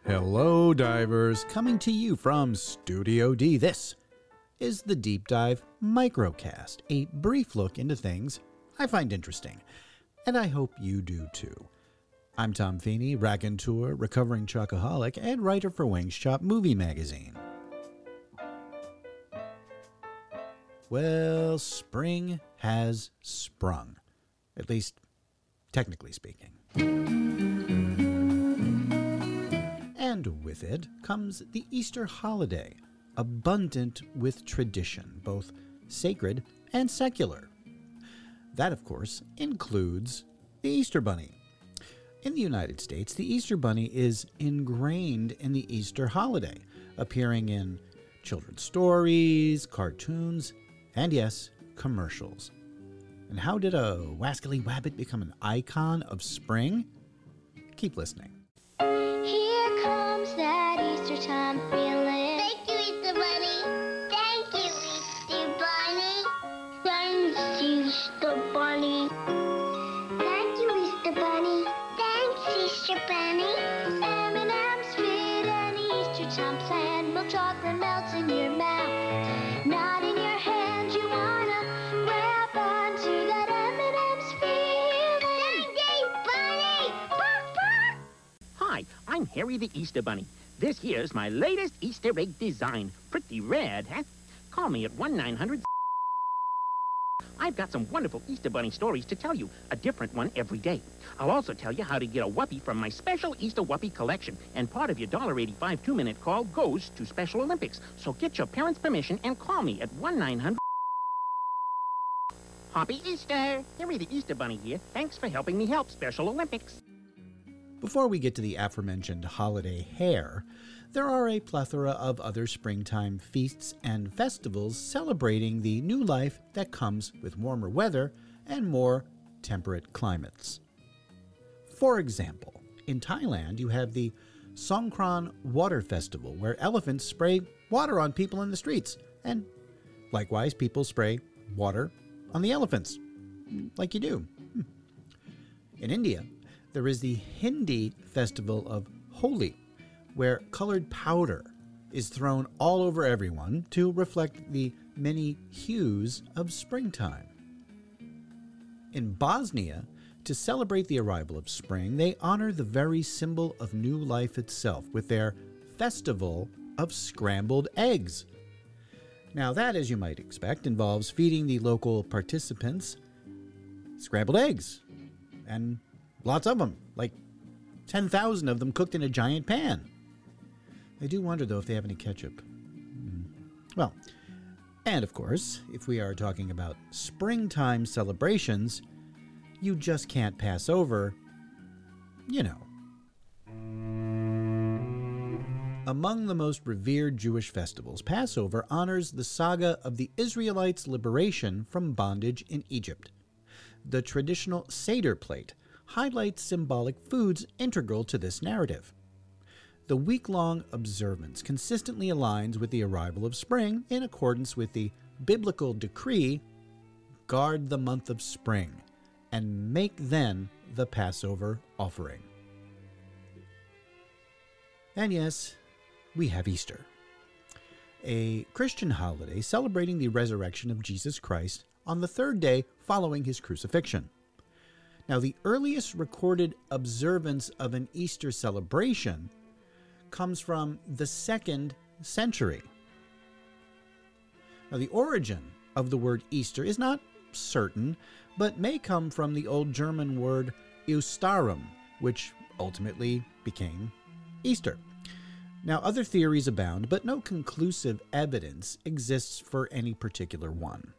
Hello, divers, coming to you from Studio D. This is the Deep Dive Microcast, a brief look into things I find interesting, and I hope you do too. I'm Tom Feeney, raconteur, recovering chocoholic, and writer for Wings Chop Movie Magazine. Well, spring has sprung, at least technically speaking. And with it comes the Easter holiday, abundant with tradition, both sacred and secular. That, of course, includes the Easter Bunny. In the United States, the Easter Bunny is ingrained in the Easter holiday, appearing in children's stories, cartoons, and yes, commercials. And how did a wascally wabbit become an icon of spring? Keep listening. Here comes that Easter time feeling. Thank you, Easter Bunny. Thank you, Easter Bunny. Thanks, Easter Bunny. Thank you, Easter Bunny. Thanks, Easter Bunny. M&M's fit and Easter time plan. Milk chocolate melts in your mouth, not in your hand. You wanna grab onto that M&M's feeling. Thanks, Bunny. Bark, bark. Hi, I'm Harry the Easter Bunny. This here's my latest Easter egg design. Pretty rad, huh? Call me at 1-900. I've got some wonderful Easter Bunny stories to tell you, a different one every day. I'll also tell you how to get a Whoopie from my special Easter Whoopie collection, and part of your $1.85 2-minute call goes to Special Olympics. So get your parents' permission and call me at 1-900. Happy Easter! Harry the Easter Bunny here. Thanks for helping me help Special Olympics. Before we get to the aforementioned holiday hare, there are a plethora of other springtime feasts and festivals celebrating the new life that comes with warmer weather and more temperate climates. For example, in Thailand you have the Songkran Water Festival, where elephants spray water on people in the streets, and likewise people spray water on the elephants, like you do. In India, there is the Hindi festival of Holi, where colored powder is thrown all over everyone to reflect the many hues of springtime. In Bosnia, to celebrate the arrival of spring, they honor the very symbol of new life itself with their Festival of Scrambled Eggs. Now that, as you might expect, involves feeding the local participants scrambled eggs, and lots of them, like 10,000 of them cooked in a giant pan. I do wonder, though, if they have any ketchup. Well, and of course, if we are talking about springtime celebrations, you just can't pass over, Among the most revered Jewish festivals, Passover honors the saga of the Israelites' liberation from bondage in Egypt. The traditional Seder plate highlights symbolic foods integral to this narrative. The week-long observance consistently aligns with the arrival of spring in accordance with the biblical decree, guard the month of spring, and make then the Passover offering. And yes, we have Easter, a Christian holiday celebrating the resurrection of Jesus Christ on the third day following his crucifixion. Now, the earliest recorded observance of an Easter celebration comes from the 2nd century. Now, the origin of the word Easter is not certain, but may come from the old German word Osterum, which ultimately became Easter. Now, other theories abound, but no conclusive evidence exists for any particular one.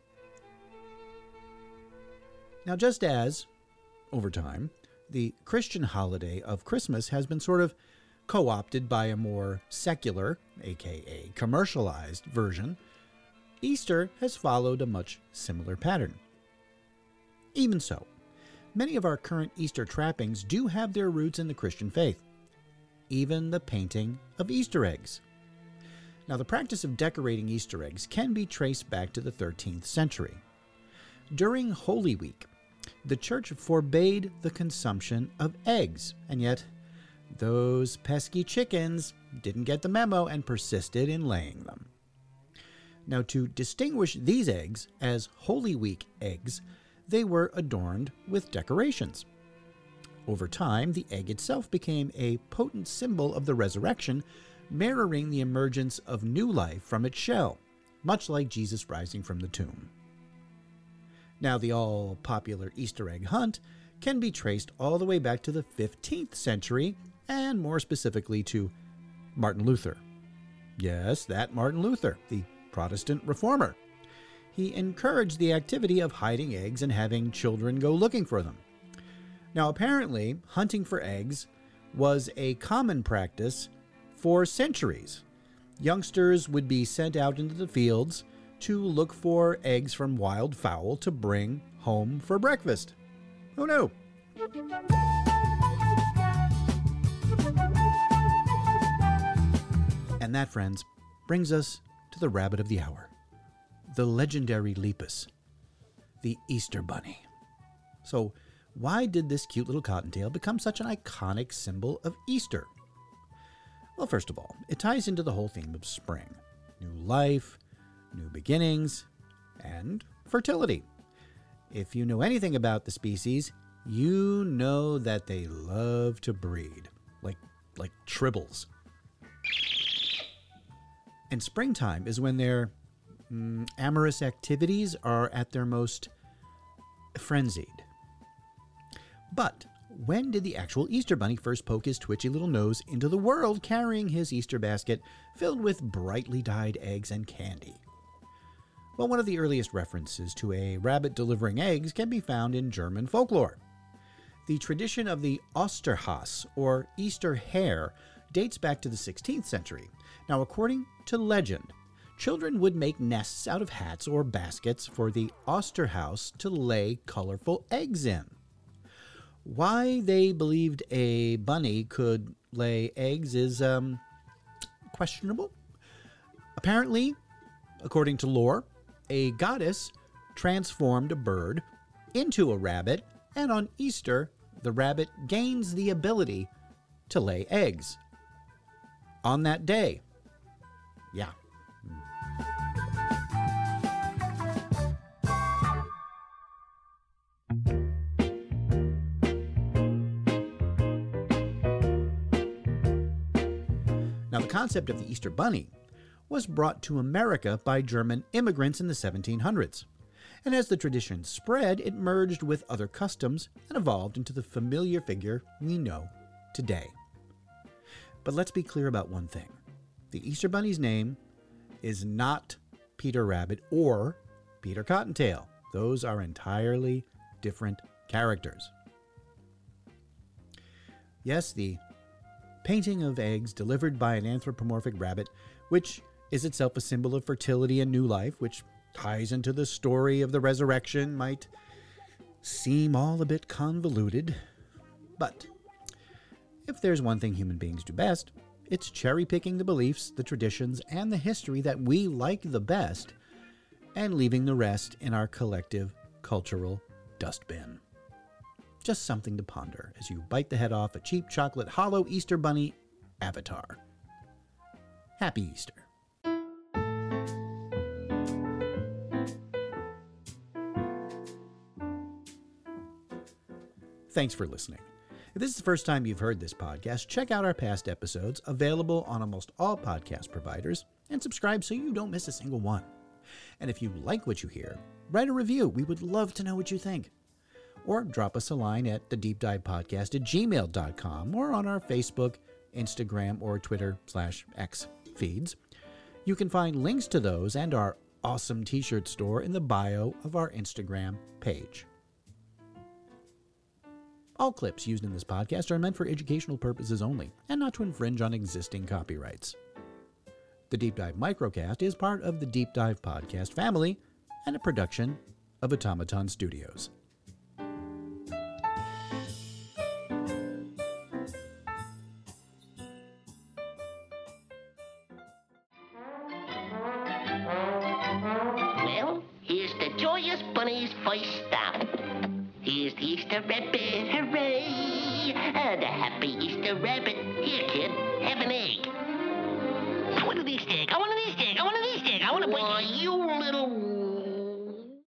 Now, just as over time, the Christian holiday of Christmas has been sort of co-opted by a more secular, aka commercialized version, Easter has followed a much similar pattern. Even so, many of our current Easter trappings do have their roots in the Christian faith, even the painting of Easter eggs. Now, the practice of decorating Easter eggs can be traced back to the 13th century. During Holy Week, the church forbade the consumption of eggs, and yet Those pesky chickens didn't get the memo and persisted in laying them. Now, to distinguish these eggs as Holy Week eggs, they were adorned with decorations. Over time, the egg itself became a potent symbol of the resurrection, mirroring the emergence of new life from its shell, much like Jesus rising from the tomb. Now, the all-popular Easter egg hunt can be traced all the way back to the 15th century, and more specifically to Martin Luther. Yes, that Martin Luther, the Protestant reformer. He encouraged the activity of hiding eggs and having children go looking for them. Now, apparently, hunting for eggs was a common practice for centuries. Youngsters would be sent out into the fields to look for eggs from wild fowl to bring home for breakfast. Who knew? And that, friends, brings us to the rabbit of the hour, the legendary Lepus, the Easter Bunny. So, why did this cute little cottontail become such an iconic symbol of Easter? Well, first of all, it ties into the whole theme of spring. New life, new beginnings, and fertility. If you know anything about the species, you know that they love to breed, like tribbles. And springtime is when their amorous activities are at their most frenzied. But when did the actual Easter Bunny first poke his twitchy little nose into the world carrying his Easter basket filled with brightly dyed eggs and candy? Well, one of the earliest references to a rabbit delivering eggs can be found in German folklore. The tradition of the Osterhase, or Easter hare, dates back to the 16th century. Now, according to legend, children would make nests out of hats or baskets for the Osterhaus to lay colorful eggs in. Why they believed a bunny could lay eggs is questionable. Apparently, according to lore, a goddess transformed a bird into a rabbit, and on Easter, the rabbit gains the ability to lay eggs. On that day. Yeah. Now, the concept of the Easter Bunny was brought to America by German immigrants in the 1700s. And as the tradition spread, it merged with other customs and evolved into the familiar figure we know today. But let's be clear about one thing. The Easter Bunny's name is not Peter Rabbit or Peter Cottontail. Those are entirely different characters. Yes, the painting of eggs delivered by an anthropomorphic rabbit, which is itself a symbol of fertility and new life, which ties into the story of the resurrection, might seem all a bit convoluted. But if there's one thing human beings do best, it's cherry-picking the beliefs, the traditions, and the history that we like the best, and leaving the rest in our collective cultural dustbin. Just something to ponder as you bite the head off a cheap chocolate hollow Easter Bunny avatar. Happy Easter. Thanks for listening. If this is the first time you've heard this podcast, check out our past episodes, available on almost all podcast providers, and subscribe so you don't miss a single one. And if you like what you hear, write a review. We would love to know what you think. Or drop us a line at thedepdivepodcast@gmail.com or on our Facebook, Instagram, or Twitter/X feeds. You can find links to those and our awesome t-shirt store in the bio of our Instagram page. All clips used in this podcast are meant for educational purposes only and not to infringe on existing copyrights. The Deep Dive Microcast is part of the Deep Dive Podcast family and a production of Automaton Studios. Well, here's the Joyous Bunny's first stop. Here's the Easter rabbit, hooray! You're the happy Easter rabbit. Here, kid.